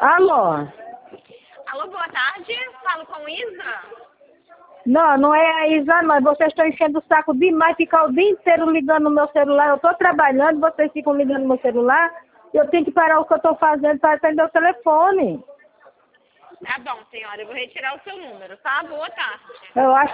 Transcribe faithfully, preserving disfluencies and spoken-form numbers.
Alô? Alô, boa tarde. Falo com Isa. Não, não é a Isa, não. Vocês estão enchendo o saco demais, ficar o dia inteiro ligando no meu celular. Eu estou trabalhando, vocês ficam ligando no meu celular. Eu tenho que parar o que eu estou fazendo para atender o telefone. Tá bom, senhora. Eu vou retirar o seu número, tá? Boa tarde. Eu acho